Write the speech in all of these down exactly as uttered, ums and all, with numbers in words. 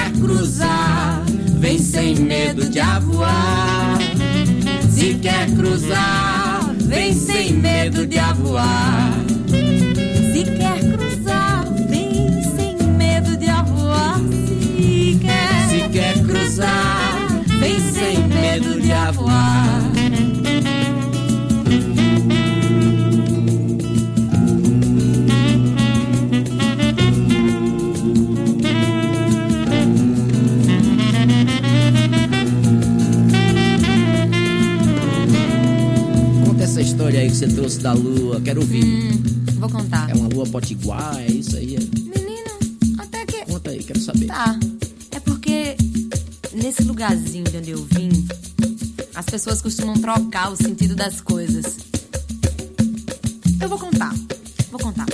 quer cruzar, vem sem medo de avoar. Se quer cruzar, vem sem medo de avoar. Se quer cruzar, vem sem medo de avoar. Se quer, se quer cruzar, vem sem medo de avoar. Essa história aí que você trouxe da lua, quero ouvir. Hum, vou contar. É uma lua potiguar, é isso aí? Menino, até que... Conta aí, quero saber. Tá, é porque nesse lugarzinho de onde eu vim, as pessoas costumam trocar o sentido das coisas. Eu vou contar, vou contar.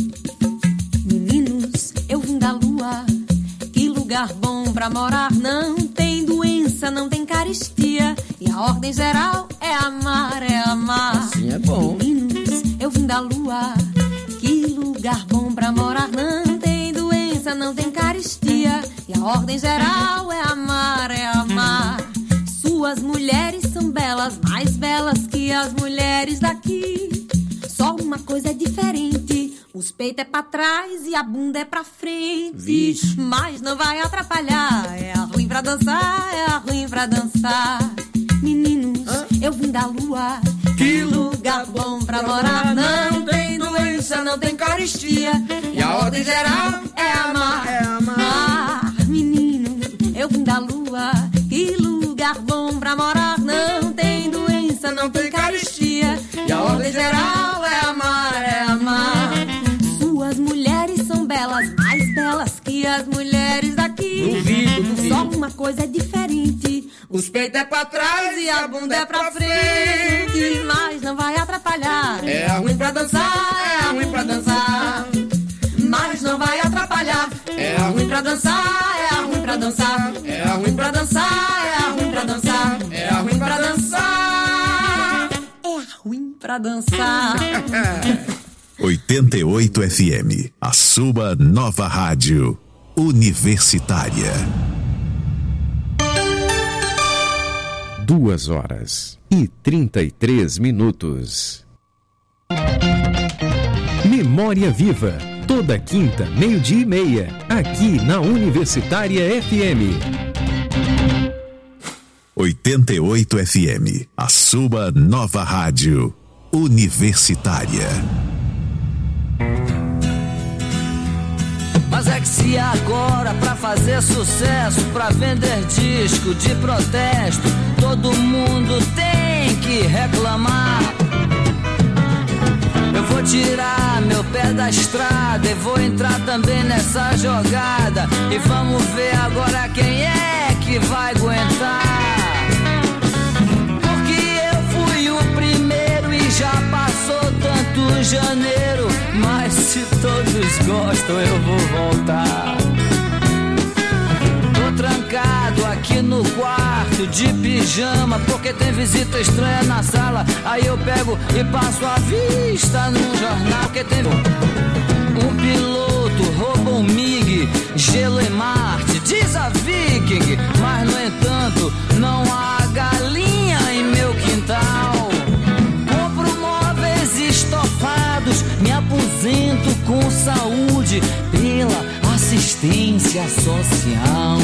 Meninos, eu vim da lua, que lugar bom pra morar. Não tem doença, não tem carestia, e a ordem geral é amar, é amar. Assim é bom. Meninos, eu vim da lua, que lugar bom pra morar. Não tem doença, não tem carestia, e a ordem geral é amar, é amar. Suas mulheres são belas, mais belas que as mulheres daqui. Só uma coisa é diferente, os peitos é pra trás e a bunda é pra frente. Vixe. Mas não vai atrapalhar, é a ruim pra dançar, é a ruim pra dançar. Meninos, Hã? eu vim da lua, que lugar bom pra morar. Não tem doença, não tem carestia, e a ordem geral é amar, é amar. Ah, menino, eu vim da lua, que lugar bom pra morar. Não tem doença, não tem carestia, e a ordem geral é amar, é amar. Suas mulheres são belas, mais belas que as mulheres daqui. Duvido, duvido. Só uma coisa é diferente, os peitos é pra trás e a bunda é pra frente. Mas não vai atrapalhar, é a ruim pra dançar, é a ruim pra dançar. Mas não vai atrapalhar, é a ruim pra dançar, é a ruim pra dançar. é a ruim pra dançar, É a ruim pra dançar, é a ruim pra dançar. é a ruim pra dançar. oitenta e oito F M, a sua nova rádio universitária. Duas horas e trinta e três minutos. Memória Viva, toda quinta, meio-dia e meia, aqui na Universitária F M. oitenta e oito F M, a sua nova rádio universitária. Mas é que se agora pra fazer sucesso, pra vender disco de protesto, todo mundo tem que reclamar. Eu vou tirar meu pé da estrada e vou entrar também nessa jogada. E vamos ver agora quem é que vai aguentar. Porque eu fui o primeiro e já passou tanto janeiro. Mas se todos gostam eu vou voltar. Tô trancado aqui no quarto de pijama, porque tem visita estranha na sala. Aí eu pego e passo a vista num jornal. Porque tem um piloto, roubou um MiG, gelo em Marte, diz a Viking. Mas no entanto não há galinha em meu quintal. Compro móveis estofados, me aposento com saúde pela assistência social.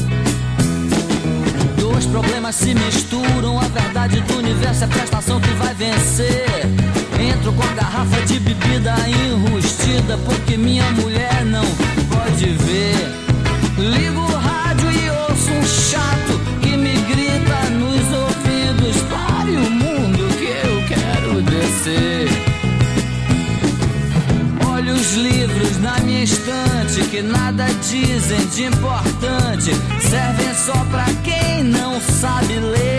Dois problemas se misturam, a verdade do universo é a prestação que vai vencer. Entro com a garrafa de bebida enrustida, porque minha mulher não pode ver. Ligo o rádio e ouço um chato que me grita nos ouvidos: pare o mundo que eu quero descer. Olho os livros na minha estante que nada dizem de importante, servem só pra quem não sabe ler.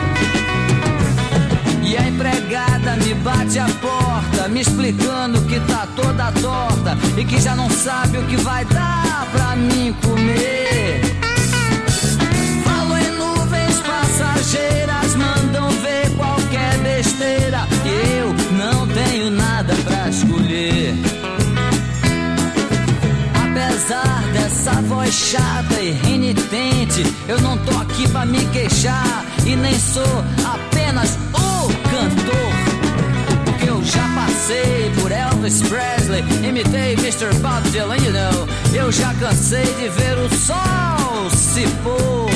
E a empregada me bate a porta, me explicando que tá toda torta e que já não sabe o que vai dar pra mim comer. Falo em nuvens passageiras, mandam ver qualquer besteira, e eu não tenho nada pra escolher. Apesar dessa voz chata e penitente. Eu não tô aqui pra me queixar e nem sou apenas o cantor. Porque eu já passei por Elvis Presley, imitei mister Bob Dylan, you know. Eu já cansei de ver o sol se pôr.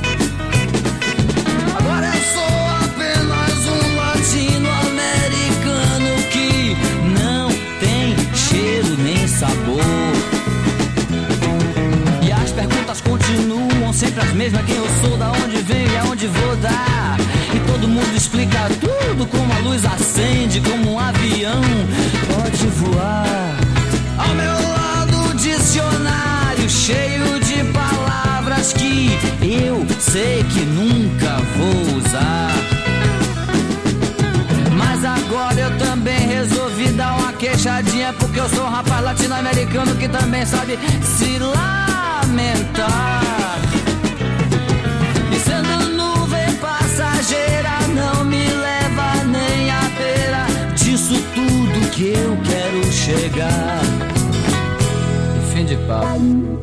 Agora eu sou apenas um latino-americano que não tem cheiro nem sabor. E as perguntas continuam sempre as mesmas: quem eu sou, da onde venho e aonde vou dar. E todo mundo explica tudo como a luz acende, como um avião pode voar. Ao meu lado, dicionário cheio de palavras que eu sei que nunca vou usar. Mas agora eu também resolvi dar uma queixadinha, porque eu sou um rapaz latino-americano que também sabe se lamentar. E sendo nuvem passageira, não me leva nem à beira disso tudo que eu quero chegar. E fim de papo.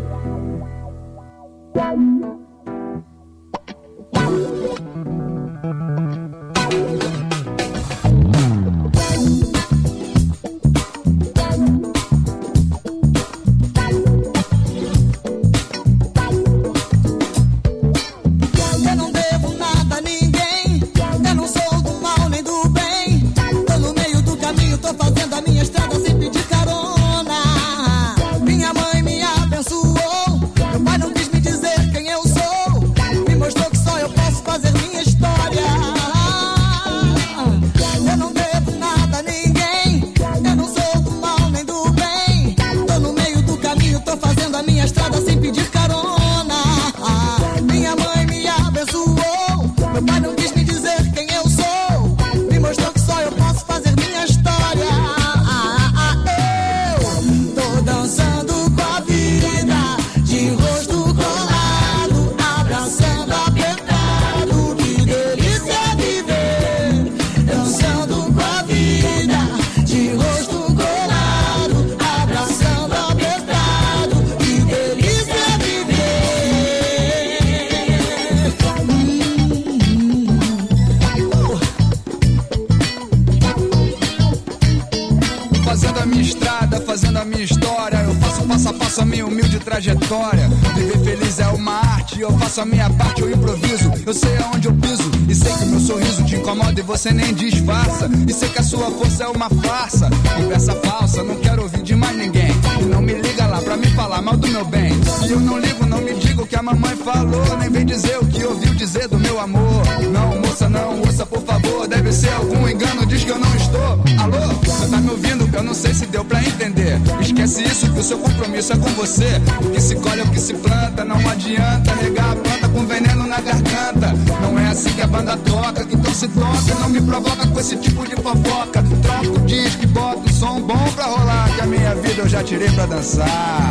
A minha parte eu improviso, eu sei aonde eu piso. E sei que meu sorriso te incomoda e você nem disfarça. E sei que a sua força é uma farsa, conversa falsa, não quero ouvir de mais ninguém. E não me liga lá pra me falar mal do meu bem. E eu não ligo, não me diga o que a mamãe falou, nem vem dizer o que ouviu dizer do meu amor. Não, moça, não, ouça por favor, deve ser algum engano, diz que eu não estou. Alô, você tá me ouvindo? Eu não sei se deu pra entender. Esquece isso, que o seu compromisso é com você. O que se colhe é o que se planta, não adianta regar a planta com veneno na garganta. Não é assim que a banda toca, então se toca, não me provoca com esse tipo de fofoca. Troca o disco e bota um som bom pra rolar, que a minha vida eu já tirei pra dançar.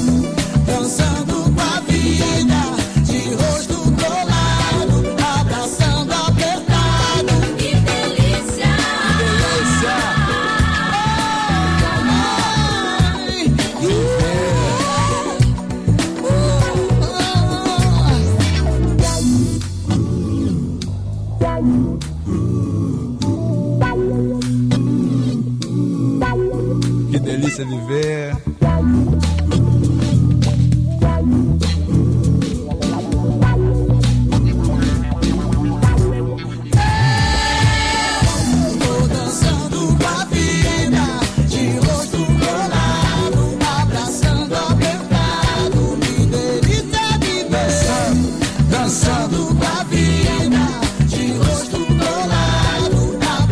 Dançando com a vida, de rosto colado, abraçando apertado. Que delícia! Que delícia! Ai, viver. Que delícia viver.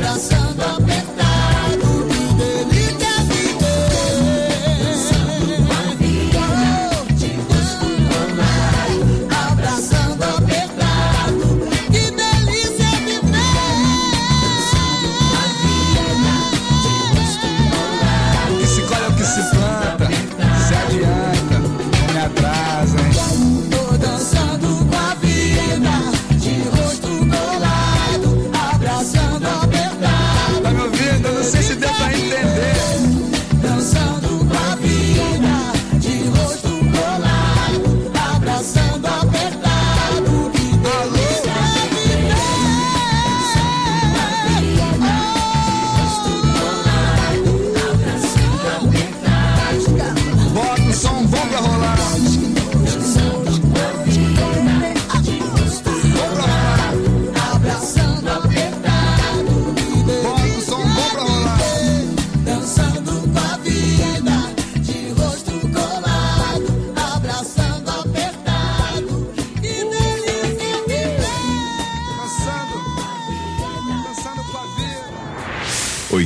Apertado, que delícia viver.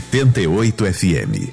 oitenta e oito F M.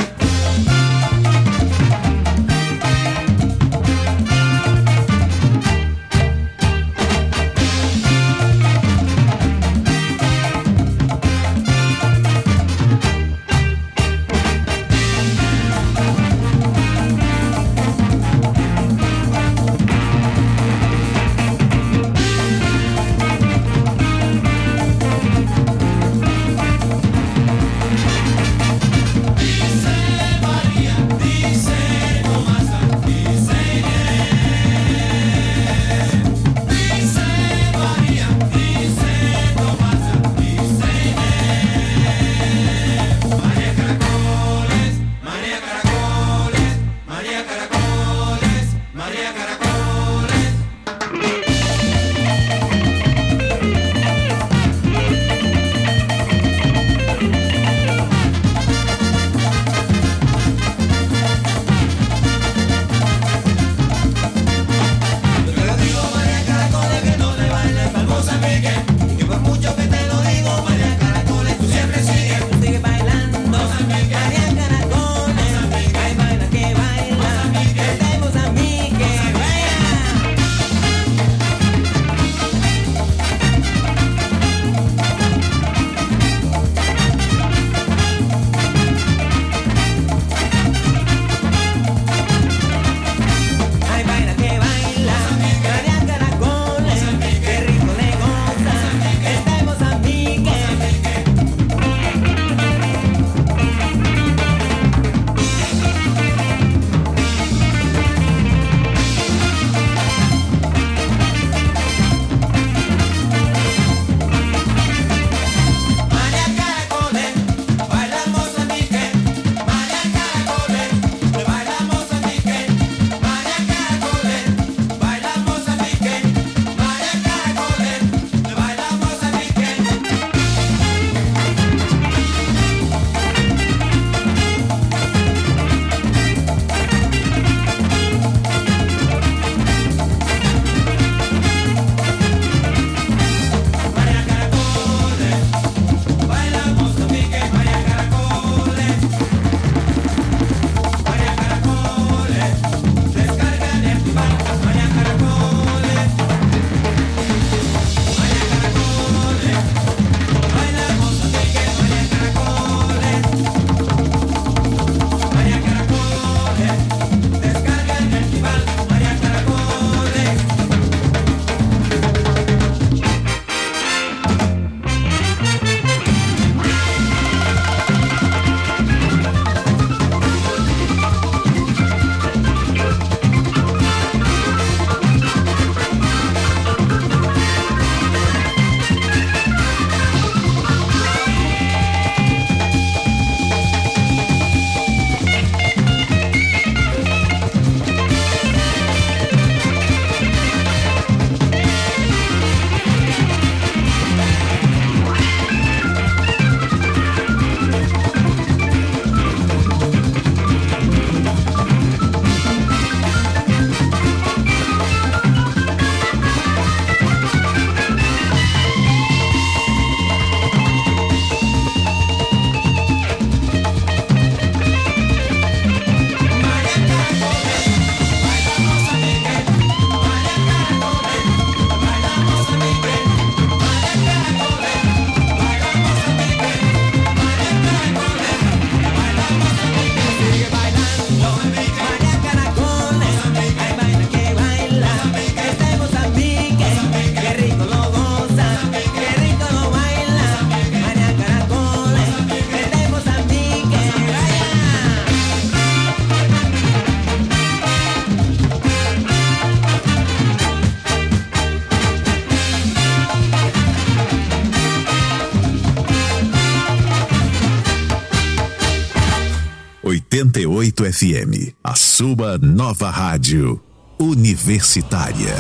oitenta e oito F M, a sua nova rádio universitária.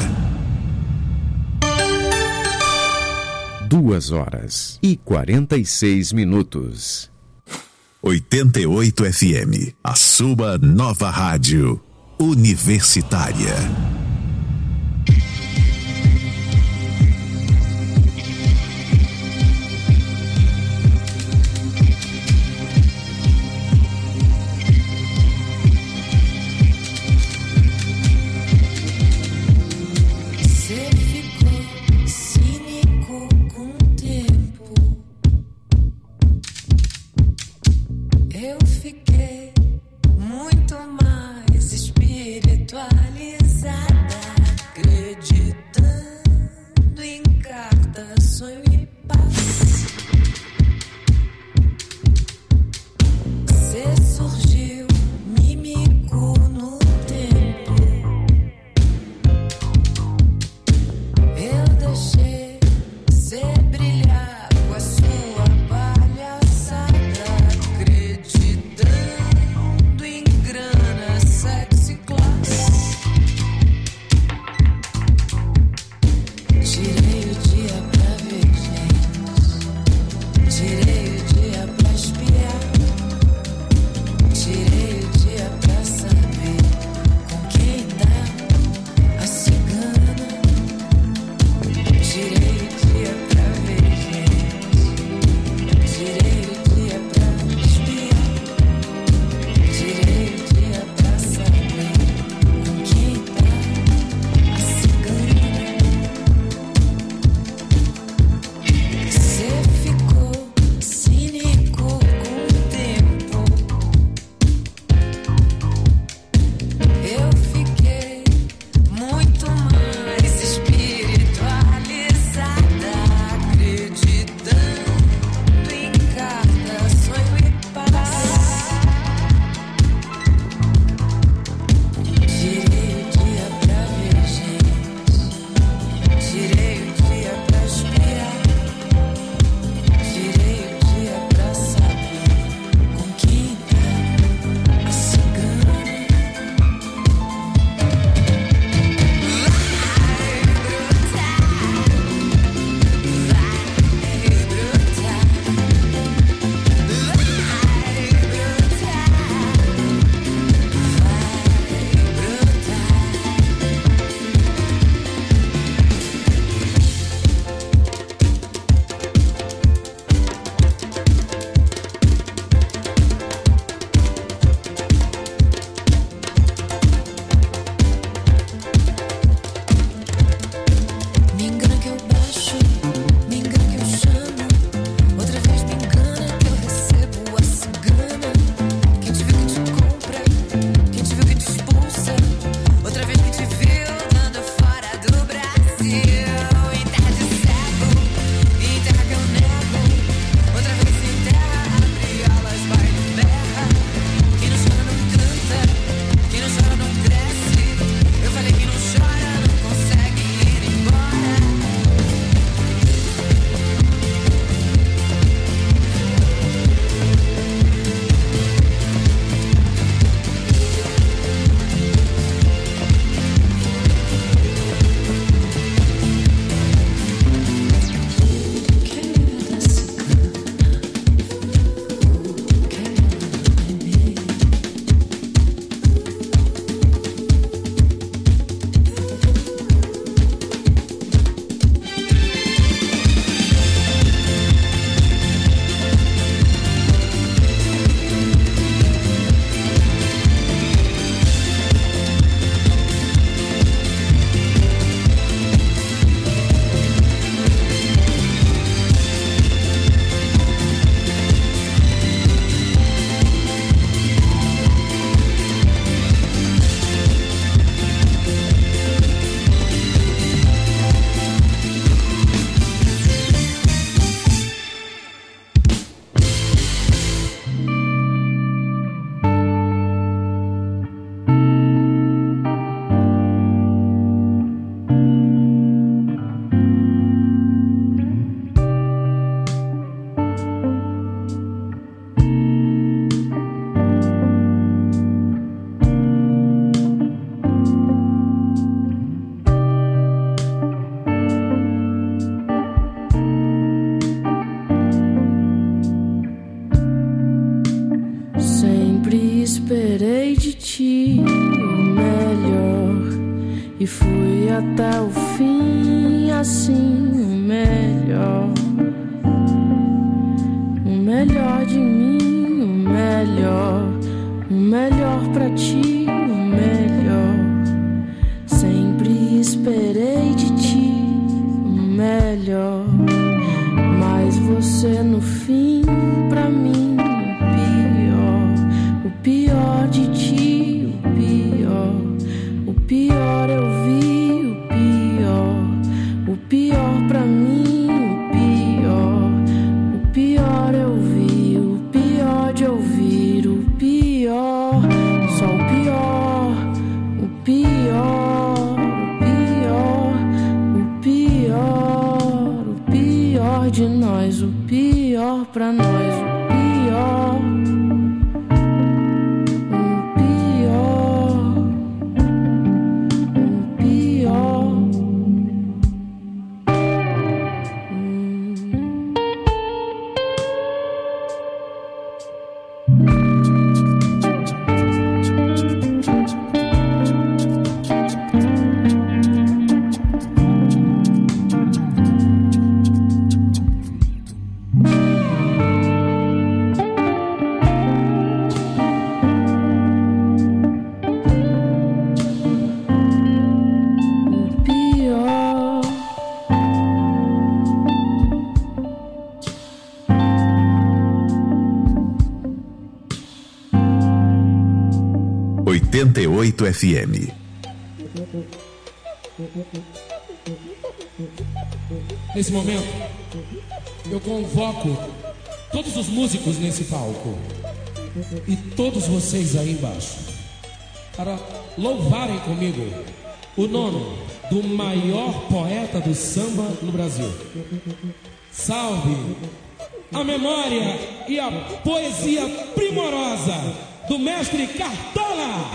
Duas horas e quarenta e seis minutos. oitenta e oito F M, a sua nova rádio universitária. sonho e paz. Cê surgiu mímico no tempo. Eu deixei cê brilhar com a sua palhaçada, acreditando em grana, sexy class. Tirei o dia pra ver gente, tirei o dia pra espiar, tirei o dia pra saber com quem tá a cigana. Tirei o dia pra ver gente, tirei o dia pra espiar, tirei o dia pra saber com quem tá a cigana. Cê ficou cínico com o tempo. Eu fiquei muito mais espiritualizada, acreditando em cada sonho e paz. Tirei o dia pra ver gente, tirei o dia pra espiar, tirei o dia pra saber com quem tá a cigana. Me engana que eu baixo, me engana que eu chamo, outra vez me engana que eu recebo a cigana. Quem te viu que te compra, quem te viu que te expulsa, outra vez que te viu dando fora do Brasil. Em terra de cego, em terra que eu nego, outra vez em terra abre alas, vai no berra. Quem não chora não canta, quem não chora não cresce. Eu falei que não chora não consegue ir embora. Sempre esperei de ti o melhor e fui até o fim, assim o melhor, o melhor de mim, o melhor, o melhor pra ti, o melhor. Sempre esperei de ti o melhor, mas você no fim pra mim o pior de ti, o pior, o pior eu vi, o pior, o pior pra mim, o de nós, o pior pra nós, o pior. O pior. O pior. oitenta e oito F M. Nesse momento, eu convoco todos os músicos nesse palco e todos vocês aí embaixo para louvarem comigo o nome do maior poeta do samba no Brasil. Salve a memória e a poesia primorosa do mestre Cartola!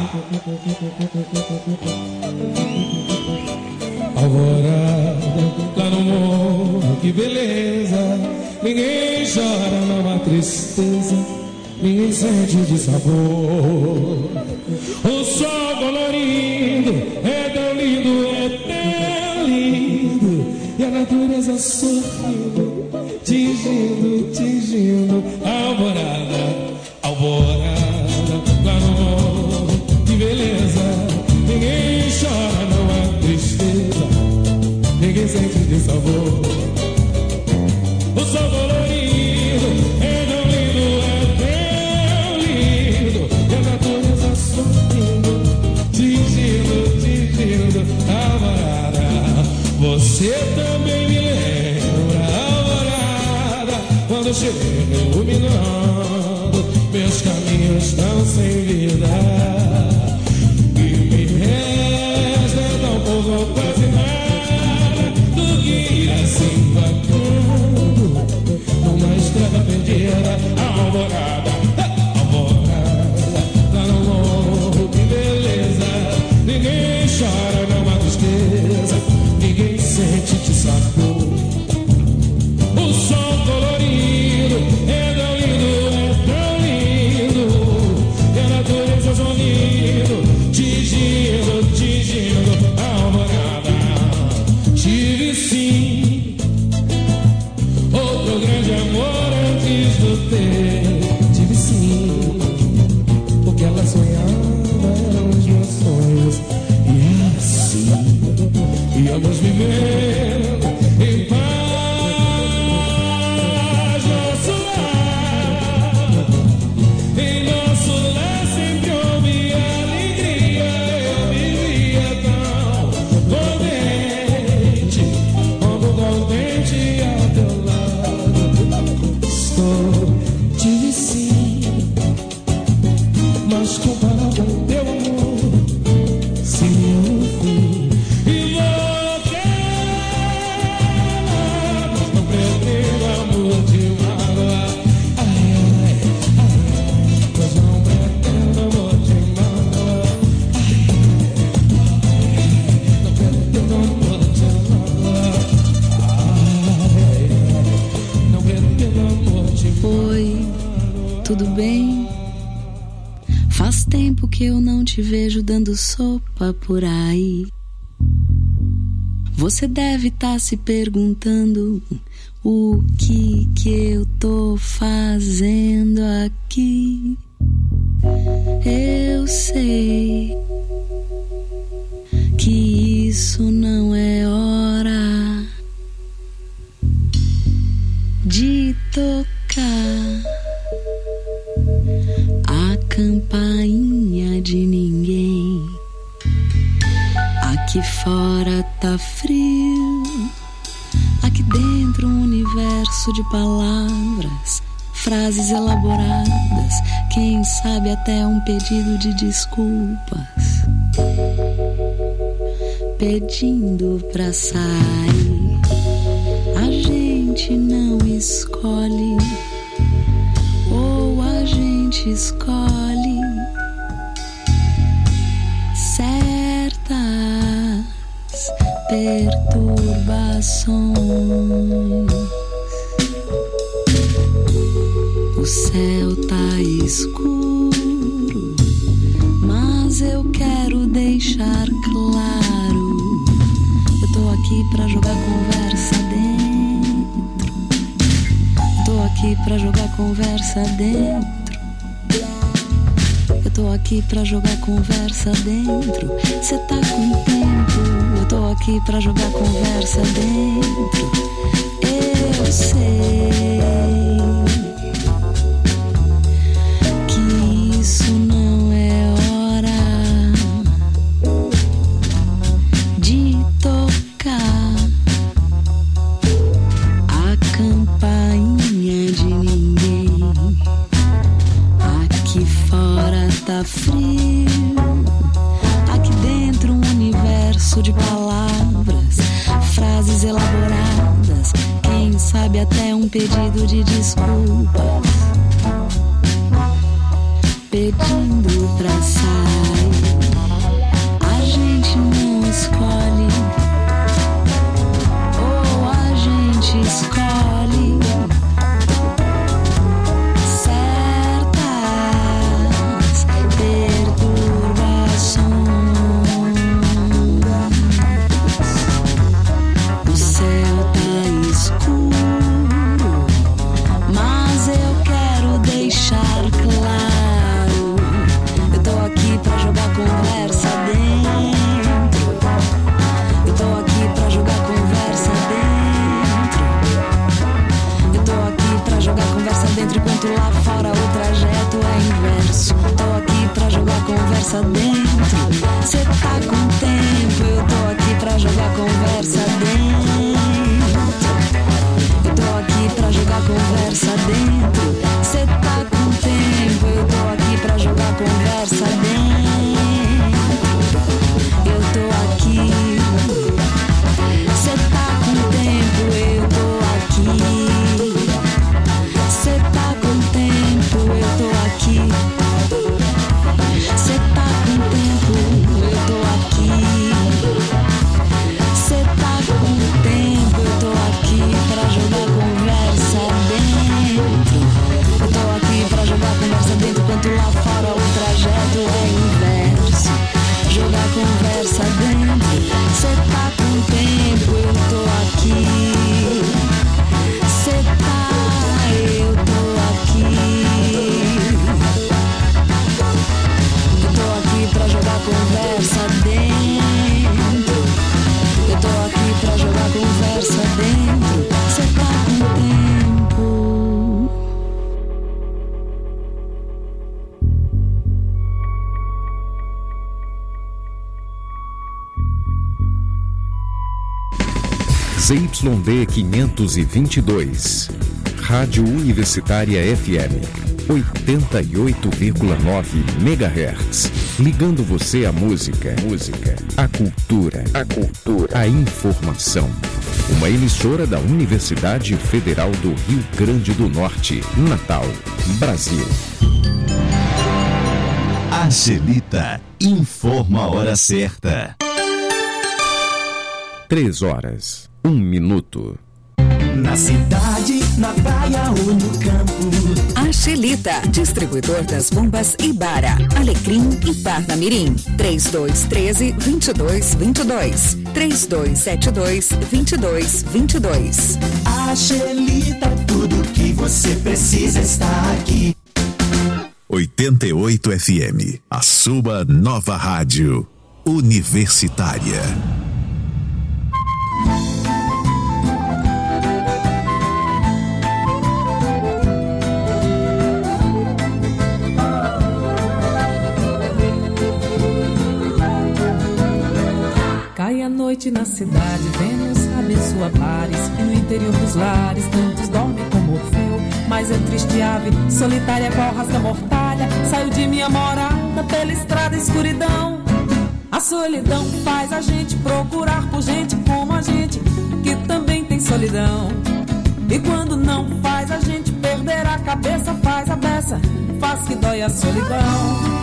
Alvorada, lá no morro, que beleza. Ninguém chora, não há tristeza. Ninguém sente de sabor. O sol colorido é tão lindo, é tão lindo. E a natureza sorrindo, tingindo, tingindo. Alvorada, alvorada, lá no morro, que beleza. Ninguém chora, não há tristeza. Ninguém sente de sabor. O sol colorido é tão lindo, é tão lindo. E a natureza sorrindo, tingindo, tingindo. Alvorada, você também me lembra. Alvorada, quando chega iluminando meus caminhos estão sem vida. E me resta tão pouco, quase nada do que ir assim vagando numa estrada perdida. Alvorada, alvorada, lá no morro, que beleza. Ninguém chora, não há tristeza. Ninguém sente de sabor. O sol colorido é tão lindo, é a natureza sorrindo, tingindo, tingindo. Alvorada, tive sim outro grande amor antes do teu. Tive sim, porque ela sonhava, eram os meus sonhos. E assim, íamos vivendo em paz. Tudo bem? Faz tempo que eu não te vejo dando sopa por aí. Você deve estar se perguntando o que que eu tô fazendo aqui. Eu sei que isso não é hora de tocar a campainha de ninguém. Aqui fora tá frio, aqui dentro um universo de palavras, frases elaboradas, quem sabe até um pedido de desculpas, pedindo pra sair. A gente gente não escolhe, ou a gente escolhe certas perturbações. O céu tá escuro, mas eu quero deixar claro, eu tô aqui pra jogar conversa dentro. Tô aqui pra jogar conversa dentro. Eu tô aqui pra jogar conversa dentro. Cê tá com tempo? Eu tô aqui pra jogar conversa dentro. Eu sei que isso não é hora de tocar a campainha de ninguém. Aqui fora tá frio, aqui dentro um universo de palavras, frases elaboradas, quem sabe até um pedido de desculpas, pedindo pra sair. A gente não escolhe, ou a gente escolhe certas perturbações. O céu tá escuro, mas eu quero deixar claro, eu tô aqui pra jogar conversa dentro. Eu tô aqui pra jogar conversa dentro. Eu tô aqui pra jogar conversa dentro, enquanto lá fora o trajeto é inverso. Tô aqui pra jogar conversa dentro. Cê tá com tempo? Eu tô aqui pra jogar conversa dentro. Eu tô aqui pra jogar conversa dentro. Cê tá com tempo? Eu tô aqui pra jogar conversa dentro. Eu tô aqui. Cê tá com tempo? Eu tô aqui. Cê tá com tempo? Eu tô aqui. Cê tá com tempo? Eu tô aqui. Cê tá com tempo? Eu tô aqui pra jogar conversa dentro. Eu tô aqui pra jogar conversa dentro, enquanto lá fora o trajeto é inverso. Jogar conversa dentro. Cê tá com tempo? Eu tô aqui. Cê tá, eu tô aqui. Eu tô aqui pra jogar conversa dentro. Eu tô aqui pra jogar conversa dentro. Cê tá com tempo? Z Y D quinhentos e vinte e dois, Rádio Universitária F M, oitenta e oito vírgula nove megahertz, ligando você à música, música, à cultura, a cultura, à informação. Uma emissora da Universidade Federal do Rio Grande do Norte, Natal, Brasil. Angelita informa a hora certa. Três horas, um minuto. Na cidade, na praia ou no campo. Angelita, distribuidor das bombas Ibara, Alecrim e Parnamirim. três dois um três, dois dois dois dois. três dois sete dois, dois dois dois dois. Angelita, tudo que você precisa está aqui. oitenta e oito F M, a sua nova rádio universitária. Cai a noite na cidade, Vênus abençoa pares, e no interior dos lares tantos dormem como Orfeu. Mas é triste ave, solitária qual rasga mortalha, saiu de minha morada pela estrada escuridão. A solidão faz a gente procurar por gente como a gente, que também tem solidão. E quando não faz a gente perder a cabeça, faz a beça, faz que dói a solidão.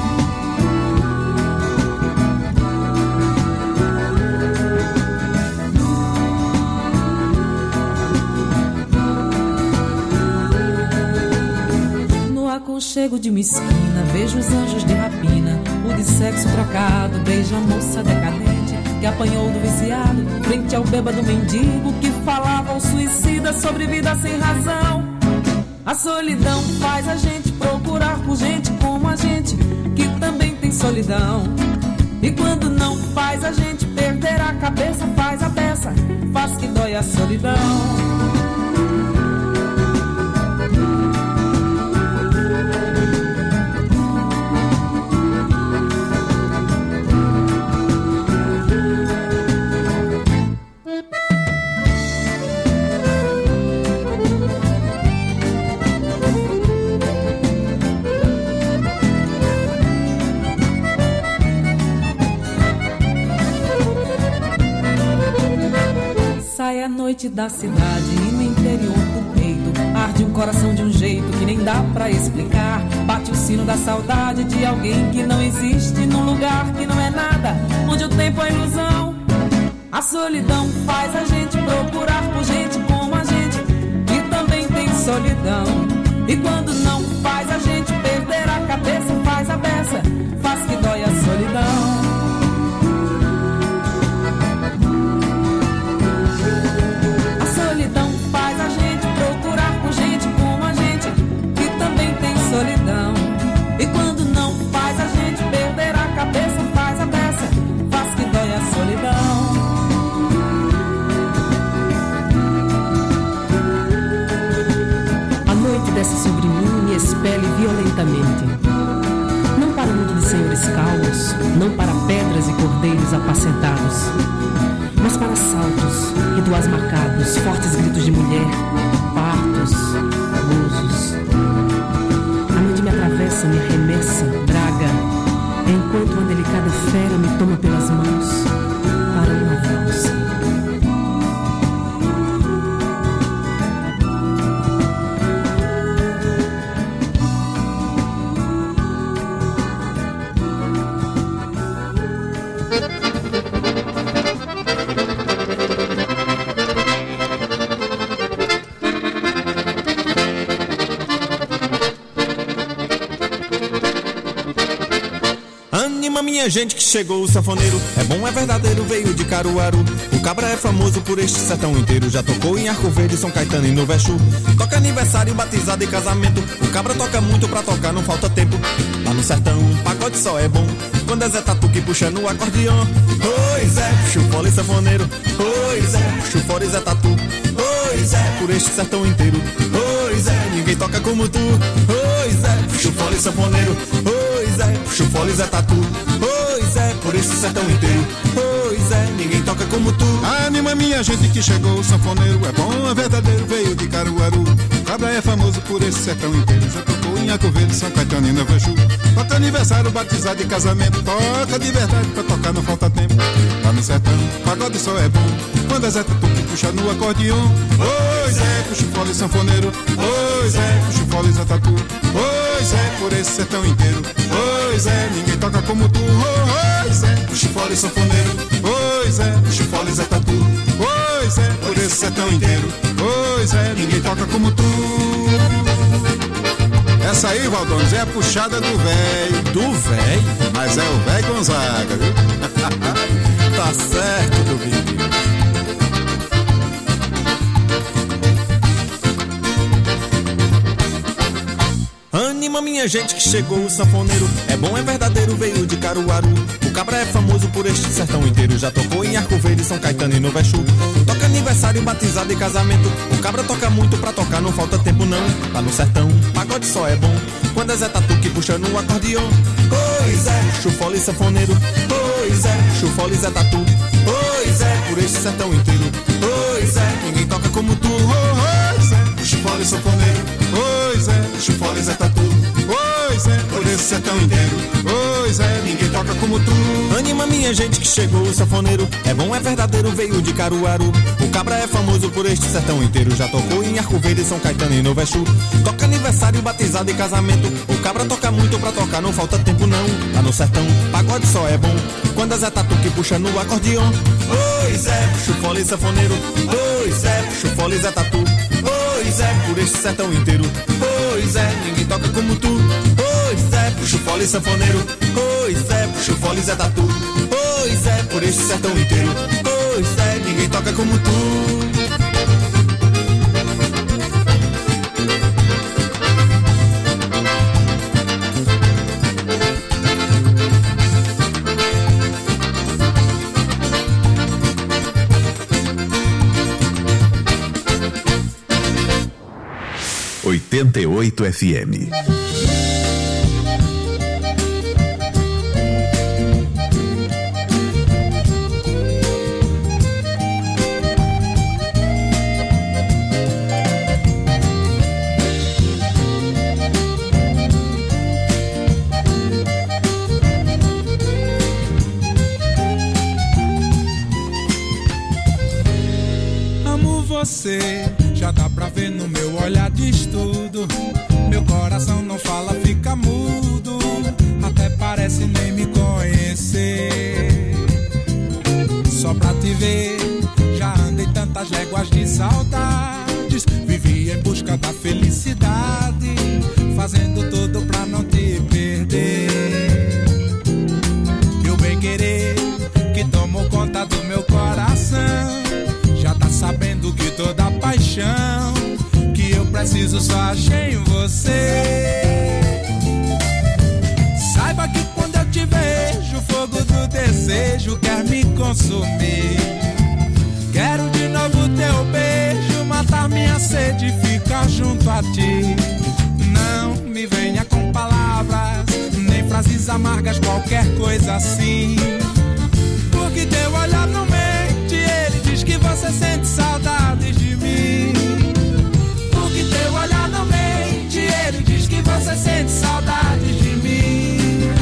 Aconchego de uma esquina, vejo os anjos de rapina, o de sexo trocado, beija a moça decadente que apanhou do viciado, frente ao bêbado mendigo que falava ao suicida sobre vida sem razão. A solidão faz a gente procurar por gente como a gente, que também tem solidão. E quando não faz a gente perder a cabeça, faz a peça, faz que dói a solidão. Sai a noite da cidade e no interior do peito arde um coração de um jeito que nem dá pra explicar. Bate o sino da saudade de alguém que não existe, num lugar que não é nada, onde o tempo é ilusão. A solidão faz a gente procurar por gente como a gente, que também tem solidão. E quando não faz a gente perder a cabeça, faz a beça, faz que dói a solidão. Solidão. E quando não faz a gente perder a cabeça, faz a peça, faz que dói a solidão. A noite desce sobre mim e me expele violentamente. Não para o mundo de senhores calmos, não para pedras e cordeiros apacentados, mas para saltos, rituais marcados, fortes gritos de mulher, partos, gozos. Me atravessa, me arremessa, draga, enquanto uma delicada fera me toma pelas mãos para uma valsa. Minha gente que chegou o sanfoneiro, é bom, é verdadeiro, veio de Caruaru. O cabra é famoso por este sertão inteiro, já tocou em Arco Verde, São Caetano e Novo Exu. Toca aniversário, batizado e casamento, o cabra toca muito pra tocar, não falta tempo. Lá no sertão, um pagode só é bom, quando é Zé Tatu que puxa no acordeão. Pois é, puxa o fole sanfoneiro, pois é, puxa o fole Zé Tatu. Pois é, por este sertão inteiro, pois é, ninguém toca como tu. Pois é, puxa o fole sanfoneiro, pois é, puxa o fole Zé Tatu. Pois é, por este sertão inteiro, pois é, ninguém toca como tu. Anima minha gente que chegou o sanfoneiro, é bom, é verdadeiro, veio de Caruaru. Cabra é famoso por esse sertão inteiro, já tocou em Arco Verde, São Caetano e Novo Exu. Toca aniversário, batizado e casamento, toca de verdade, pra tocar não falta tempo. Lá no sertão, pagode só é bom, quando é Zé Tatu que puxa no acordeão. Pois é, puxa o fole sanfoneiro, pois é, puxa o fole Zé Tatu. Pois é, por esse sertão inteiro, pois é, ninguém toca como tu. Pois é, puxa o fole sanfoneiro, pois é, puxa o fole Zé Tatu. Pois é, por esse sertão inteiro, pois é, ninguém toca como tu. Essa aí, Valdones, é a puxada do véio. Do véio? Mas é o véio Gonzaga, viu? Tá certo, Domingo. Anima minha gente que chegou o sanfoneiro, é bom, é verdadeiro, veio de Caruaru. O cabra é famoso por este sertão inteiro, já tocou em Arco Verde, São Caetano e Novo Exu. Toca aniversário, batizado e casamento, o cabra toca muito pra tocar, não falta tempo não. Lá no sertão, pagode só é bom, quando é Zé Tatu que puxa no acordeão. Pois é, puxa o fole sanfoneiro, pois é, puxa o fole Zé Tatu. Pois é, por este sertão inteiro, pois é, ninguém toca como tu. Pois é, puxa o fole sanfoneiro, pois é, puxa o fole Zé Tatu. Pois é, por esse sertão inteiro, pois é, ninguém toca toca como tu. Anima minha gente que chegou o sanfoneiro. É bom, é verdadeiro, veio de Caruaru. O cabra é famoso por este sertão inteiro. Já tocou em Arco Verde, São Caetano e Novo Exu. Toca aniversário, batizado e casamento. O cabra toca muito pra tocar, não falta tempo não. Lá no sertão, pagode só é bom quando é Zé Tatu que puxa no acordeon. Oi Zé, puxa o fole sanfoneiro. Oi Zé, puxa o fole Zé Tatu. Oi Zé, por este sertão inteiro. Oi Zé, ninguém toca como tu. Oi Zé, puxa o fole sanfoneiro. Oi Zé, puxa o fole Zé Tatu. Oi Zé, por este sertão inteiro. Oi Zé, ninguém toca como tu. oitenta e oito F M. Amo você, já dá pra ver no meu olhar de estudo. Meu coração não fala, fica mudo. Até parece nem me conhecer. Só pra te ver, já andei tantas léguas de saudades. Vivi em busca da felicidade, fazendo tudo pra não te perder. Meu bem querer, que tomou conta do meu coração, já tá sabendo que toda paixão que eu preciso só achei em você. Saiba que quando eu te vejo, o fogo do desejo quer me consumir. Quero de novo teu beijo, matar minha sede e ficar junto a ti. Não me venha com palavras, nem frases amargas, qualquer coisa assim. Porque teu olhar não mente, ele diz que você sente saudades de mim. Porque teu olhar não mente, ele diz que você sente saudades de mim.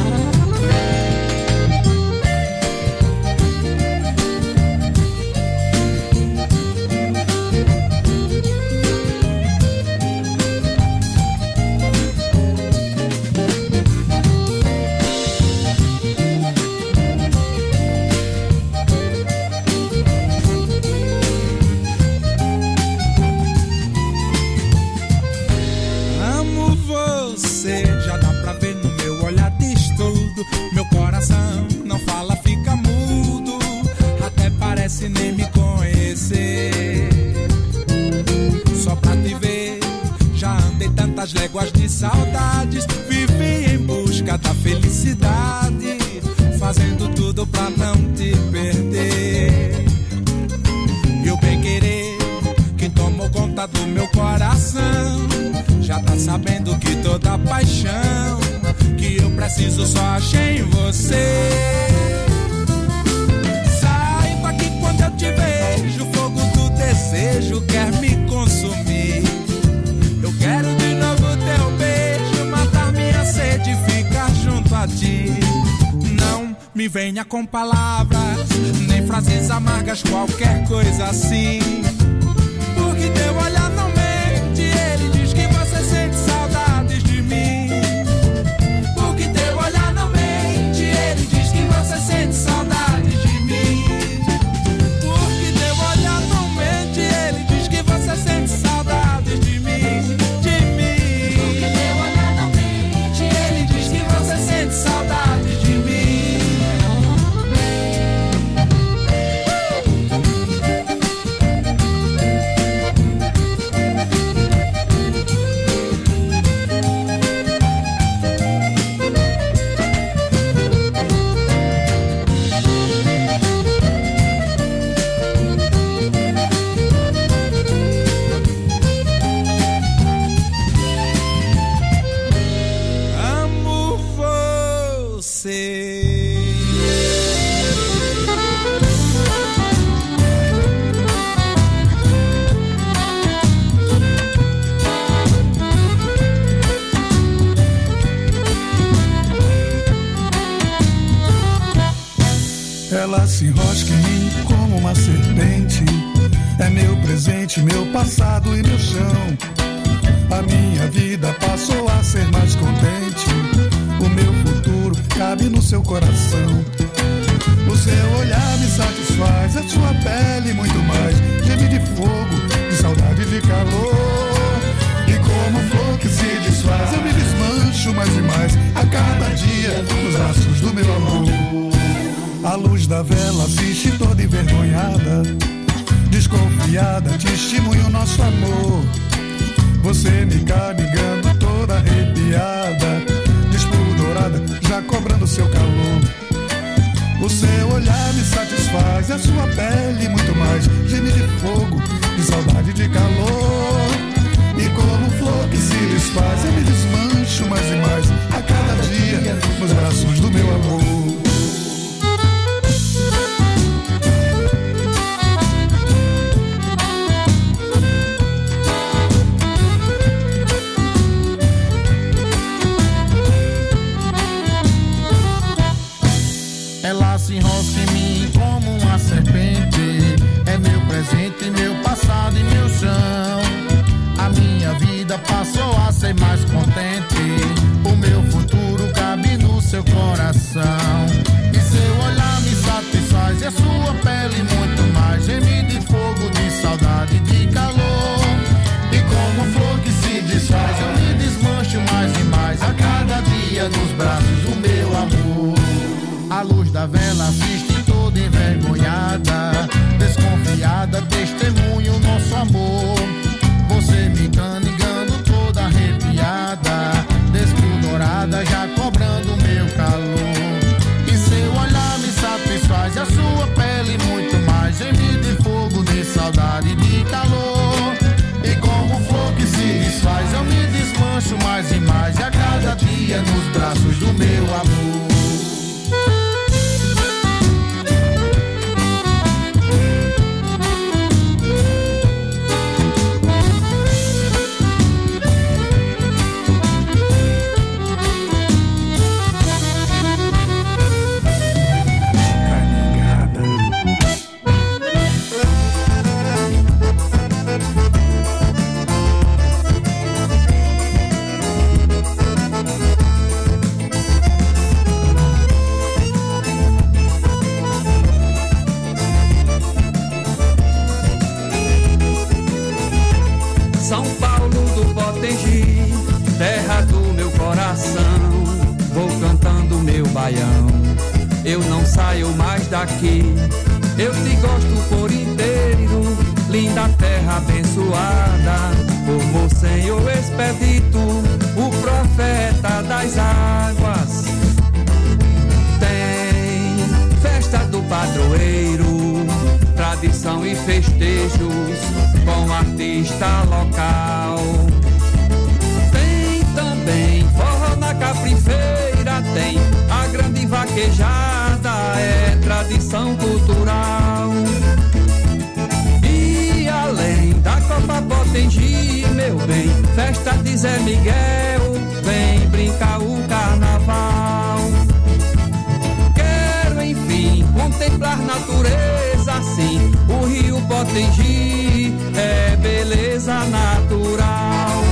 Meu coração não fala, fica mudo. Até parece nem me conhecer. Só pra te ver, já andei tantas léguas de saudades. Vivi em busca da felicidade, fazendo tudo pra não te perder. Meu bem querer, que tomou conta do meu coração, já tá sabendo que toda paixão que eu preciso só achei em você. Saiba que quando eu te vejo, o fogo do desejo quer me consumir. Eu quero de novo teu beijo, matar minha sede e ficar junto a ti. Não me venha com palavras, nem frases amargas, qualquer coisa assim. Porque teu olhar não mente, ele diz que você sente saudades de mim. Você sente saudade de mim. Porque teu olhar não mente, ele diz que você sente saudade de mim. De mim. Porque teu olhar não mente, ele diz que você sente saudade de mim. se enrosca em mim como uma serpente. É meu presente, meu passado e meu chão. A minha vida passou a ser mais contente. O meu futuro cabe no seu coração. O seu olhar me satisfaz, a sua pele muito mais. Geme de fogo, de saudade, de calor. E como flor que se desfaz, eu me desmancho mais e mais a cada dia nos braços do meu amor. A luz da vela assiste toda envergonhada, desconfiada, testemunha o nosso amor. Você me carregando toda arrepiada, despudorada, já cobrando seu calor. O seu olhar me satisfaz, a sua pele muito mais. Geme de fogo, de saudade, de calor. E como flor que se desfaz, eu me desmancho mais e mais a cada dia nos braços do meu amor. Ela se enrosca em mim como uma serpente. É meu presente, meu passado e meu chão. A minha vida passou a ser mais contente. O meu futuro cabe no seu coração. E seu olhar me satisfaz, e a sua pele muito mais. Geme de fogo, de saudade, de calor. E como flor que se desfaz, eu me desmancho mais e mais a cada dia nos braços do meu amor. A luz da vela assiste toda envergonhada, desconfiada, testemunha o nosso amor. Você me canigando toda arrepiada, despudorada, já cobrando meu calor. E seu olhar me satisfaz, a sua pele muito mais. Geme de fogo, de saudade, de calor. E como flor que se desfaz, eu me desmancho mais e mais a cada dia nos braços do meu amor. São Paulo do Potengi, terra do meu coração. Vou cantando meu baião, eu não saio mais daqui. Eu te gosto por inteiro, linda terra abençoada. Por Senhor Expedito, o profeta das águas. Tem festa do padroeiro, tradição e festejos com artista local. Tem também forró na Caprifeira, tem a grande vaquejada, é tradição cultural. E além da Copa Potengi, meu bem, festa de Zé Miguel, vem brincar o carnaval. Quero enfim contemplar natureza assim, o rio Potengi é beleza natural.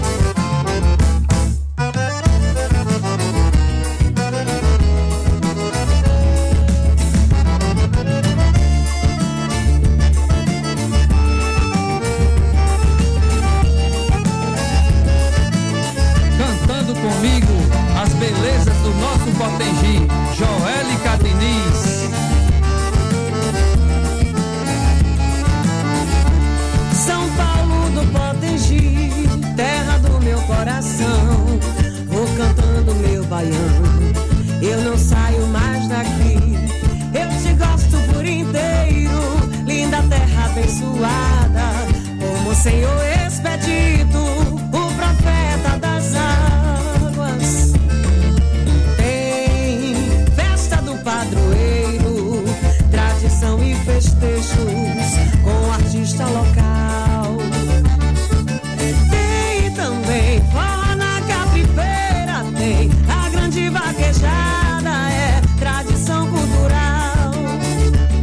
Cantando comigo as belezas do nosso Potengi, Joélica Diniz. São Paulo do Potengi, terra do meu coração. Vou cantando meu baião, eu não saio mais daqui. Eu te gosto por inteiro, linda terra abençoada. Como Senhor Expedito, o profeta das águas. Tem festa do padroeiro, tradição e festejos com artista local. Tem também forró na Caprifeira, tem a grande vaquejada, é tradição cultural.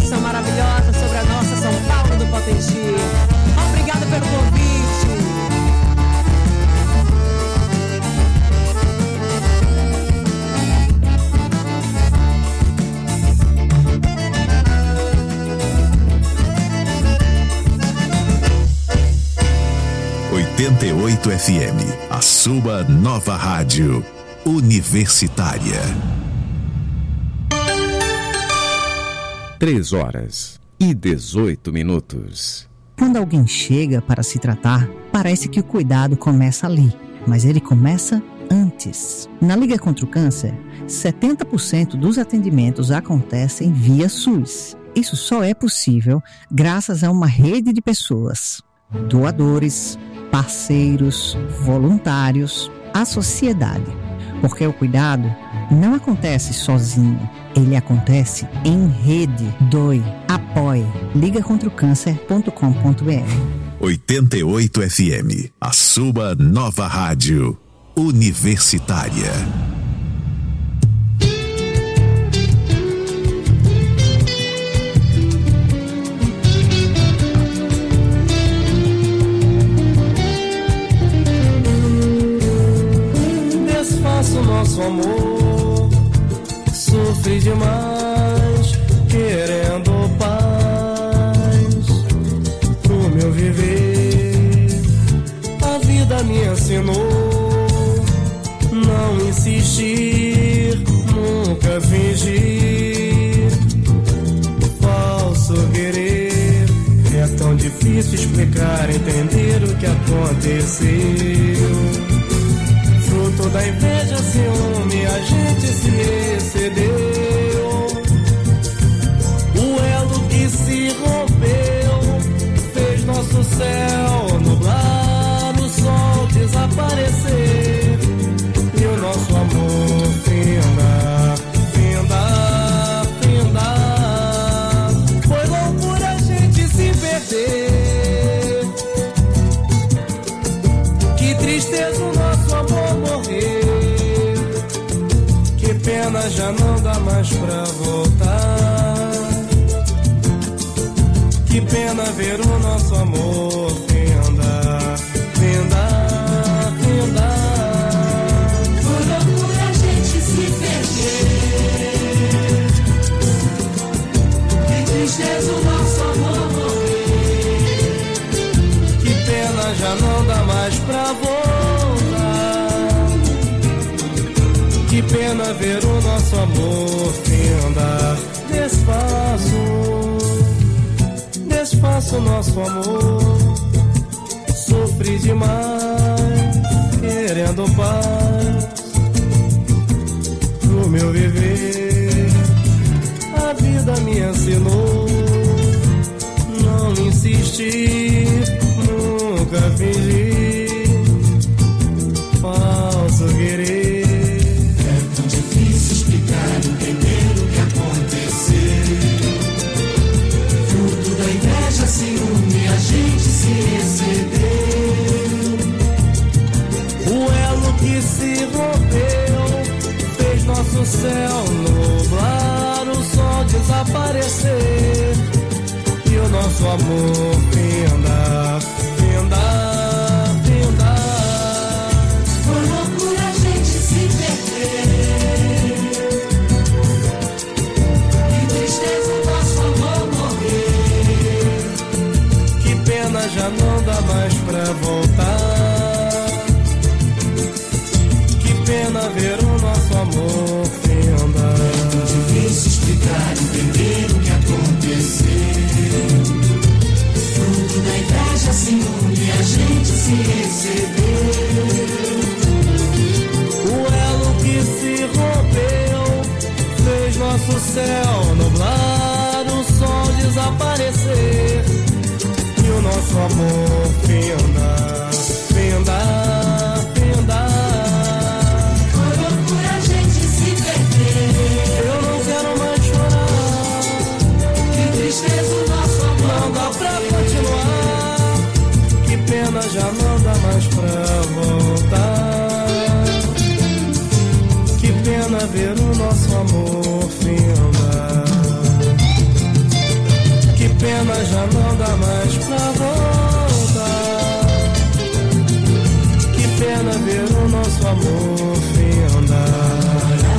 canção maravilhosa sobre a nossa São Paulo do Potengi. Obrigada pelo convite. oitenta e oito F M, a sua nova rádio universitária. Três horas e dezoito minutos. Quando alguém chega para se tratar, parece que o cuidado começa ali, mas ele começa antes. Na Liga contra o Câncer, setenta por cento dos atendimentos acontecem via SUS. Isso só é possível graças a uma rede de pessoas, doadores, parceiros, voluntários, a sociedade. Porque o cuidado não acontece sozinho, ele acontece em rede. Doe, apoie. liga contra o câncer ponto com ponto b r. oitenta e oito F M, a sua nova rádio universitária. O nosso amor sofre demais, querendo paz pro meu viver. A vida me ensinou não insistir, nunca fingir, falso querer. É tão difícil explicar, entender o que aconteceu. Fruto da inveja, ciúme, a gente se excedeu. O elo que se rompeu fez nosso céu nublar, o sol desaparecer e o nosso amor findar, findar, findar. Foi loucura a gente se perder. Que tristeza o nosso amor morrer, que pena já não dá mais pra voltar. Que pena ver o nosso amor findar, findar, findar. Foi loucura a gente se perder. Que tristeza o nosso amor morrer, que pena já não dá mais pra voltar. Que pena ver o nosso amor findar. Desfaço, desfaço nosso amor. Sofri demais, querendo paz pro meu viver. A vida me ensinou não insistir, nunca fingir, falso querer. entender o que aconteceu. Fruto da inveja, ciúme, a gente se excedeu. O elo que se rompeu fez nosso céu nublar, o sol desaparecer e o nosso amor findar, findar, findar. Por loucura a gente se perder. Já não dá mais pra voltar. Que pena ver o nosso amor findar. É tão difícil explicar, entender o que aconteceu. Fruto da inveja, ciúme, a gente se excedeu. O elo que se rompeu fez nosso céu nublar, o sol desaparecer e o nosso amor findar, findar, findar. Por loucura a gente se perder. Eu não quero mais chorar. Que tristeza o nosso amor. Não dá pra continuar. Que pena já não dá mais pra voltar. Que pena ver o nosso amor findar. pena ver o nosso amor findar.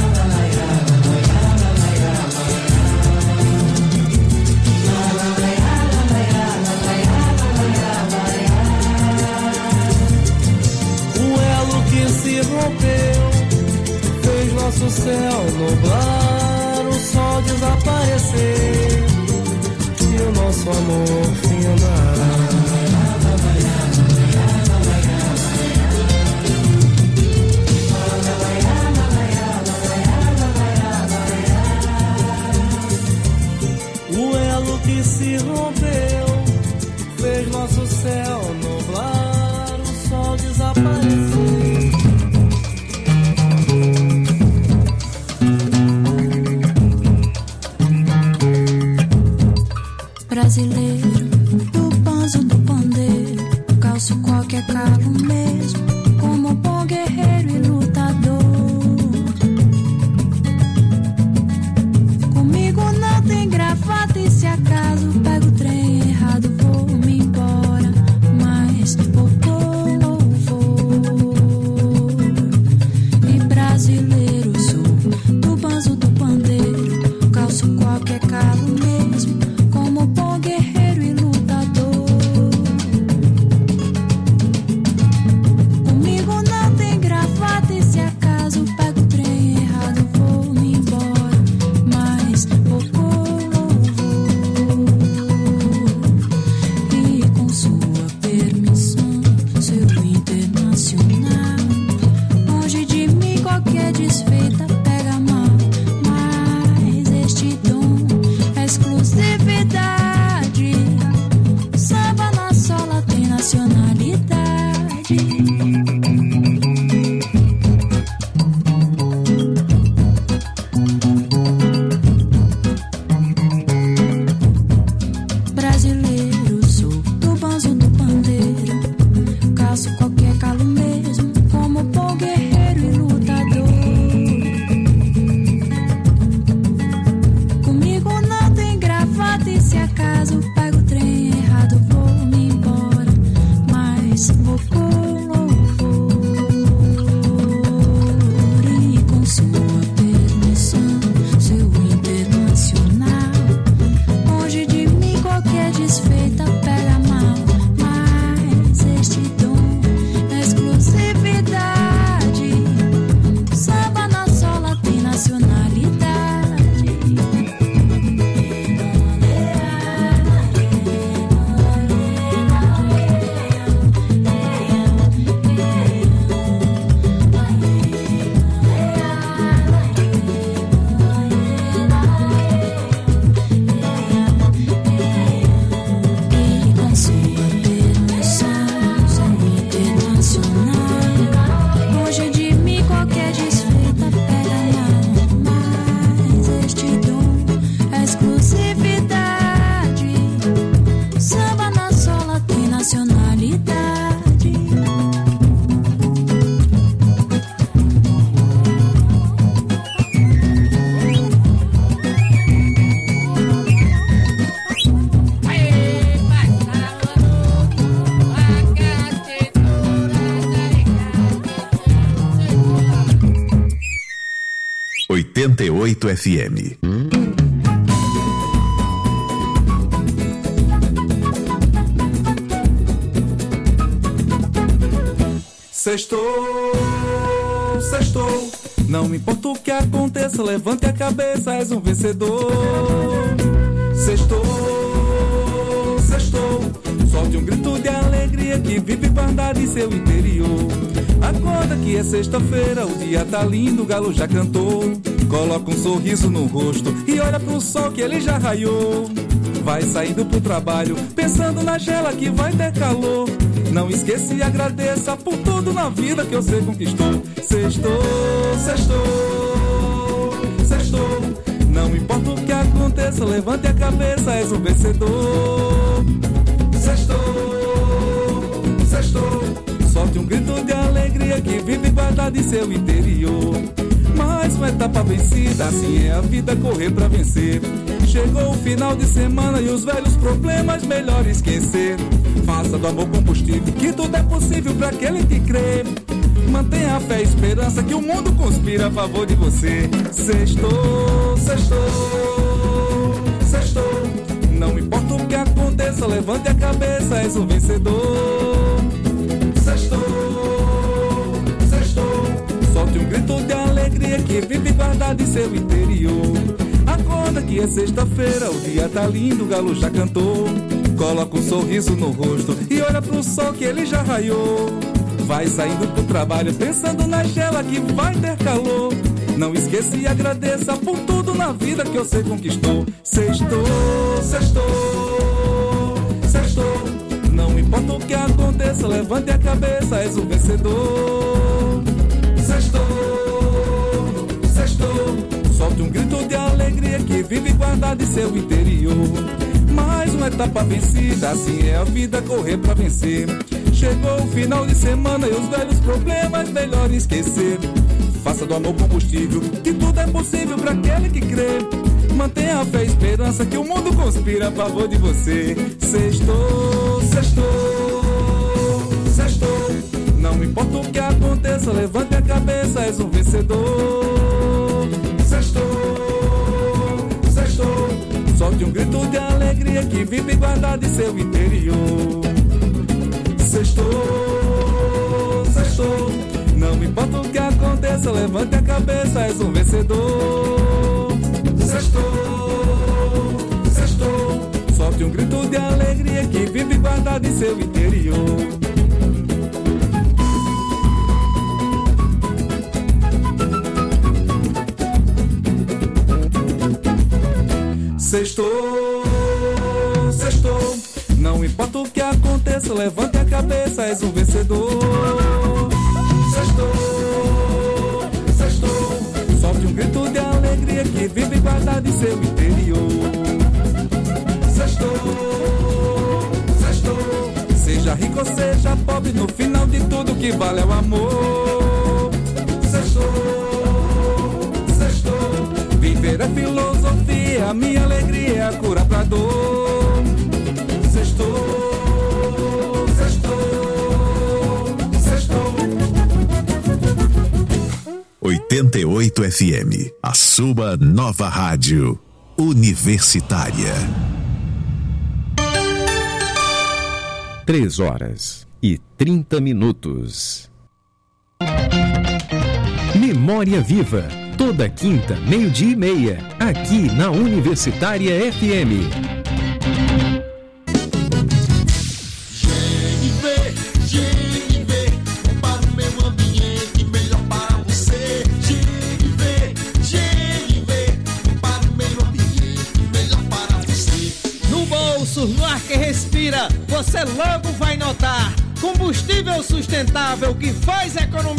O elo que se rompeu fez nosso céu nublar, o sol desaparecer e o nosso amor findar. O elo que se rompeu fez nosso céu nublar, o sol desaparecer. Brasileiro, do banzo do pandeiro, calço qualquer calo mesmo, como bom guerreiro e lutador. Comigo não tem gravata e se acaso pego o trem errado vou-me embora, mas vou vou, vou. E brasileiro sou, do banzo do pandeiro, calço qualquer calo mesmo, como bom guerreiro e lutador. Comigo não tem gravata e se acaso pego o trem errado vou-me embora, mas vou, vou, vou. E com sua permissão, seu internacional, longe de mim qualquer desfeita pega mal, mas este dom é exclusividade. Samba na sola tem nacionalidade. Brasileiro sou, do banzo do pandeiro, calço qualquer calo mesmo, como bom guerreiro e lutador. Comigo não tem gravata e se acaso pego o trem errado vou-me embora, mas vou, vou, vou. E com sua permissão, seu internacional, longe de mim qualquer desfeita pega mal, mas este dom é exclusividade. Samba na sola tem nacionalidade. E com sua permissão, seu internacional, longe de mim qualquer desfeita pega mal, mas este dom é exclusividade. Samba na sola tem nacionalidade. oitenta e oito F M. Sextou, sextou. Não importa o que aconteça, levante a cabeça, és um vencedor. Sextou, sextou. Solte um grito de alegria que vive guardado em seu interior. Acorda que é sexta-feira, o dia tá lindo, o galo já cantou. Coloca um sorriso no rosto e olha pro sol que ele já raiou. Vai saindo pro trabalho, pensando na gela que vai ter calor. Não esqueça e agradeça por tudo na vida que você conquistou. Sextou, sextou, sextou. Não importa o que aconteça, levante a cabeça, és um vencedor. Sextou, sextou. Solte um grito de alegria que vive guardado em seu interior. Mais uma etapa vencida, assim é a vida, correr pra vencer. Chegou o final de semana e os velhos problemas melhor esquecer. Faça do amor combustível, que tudo é possível pra aquele que crê. Mantenha a fé e esperança que o mundo conspira a favor de você. Sextou, sextou, sextou. Não importa o que aconteça, levante a cabeça, és um vencedor. Sextou, sextou. Solte um grito de alegria que vive guardado em seu interior. Acorda que é sexta-feira, o dia tá lindo, o galo já cantou. Coloca um sorriso no rosto e olha pro sol que ele já raiou. Vai saindo pro trabalho pensando na gela que vai ter calor. Não esqueça e agradeça por tudo na vida que você conquistou. Sextou, sextou, sextou. Não importa o que aconteça, levante a cabeça, és o vencedor. Sextou, sextou. Solte um grito de alegria que vive guardado em seu interior. Mais uma etapa vencida, assim é a vida, correr pra vencer. Chegou o final de semana e os velhos problemas melhor esquecer. Faça do amor combustível, que tudo é possível pra aquele que crê. Mantenha a fé e esperança que o mundo conspira a favor de você. Sextou, sextou, sextou. Não importa o que aconteça, levante a cabeça, és um vencedor. Sextou, sextou. Solte um grito de alegria que vive guardado em seu interior. Sextou, sextou. Não importa o que aconteça, levante a cabeça, és um vencedor. Sextou, sextou. Solte um grito de alegria que vive guardado em seu interior. Sextou, sextou. Não importa o que aconteça, levante a cabeça, és um vencedor. Sextou, sextou. Solte um grito de alegria que vive guardado em seu interior. Sextou, sextou. Seja rico ou seja pobre, no final de tudo que vale é o amor. Sextou, sextou. Viver é filosofia, a minha alegria é a cura pra dor. Sextou, sextou, sextou. oitenta e oito F M, a sua nova rádio universitária. Três horas e trinta minutos. Memória Viva, toda quinta, meio-dia e meia, aqui na Universitária F M. No ar que respira, você logo vai notar. Combustível sustentável que faz economia.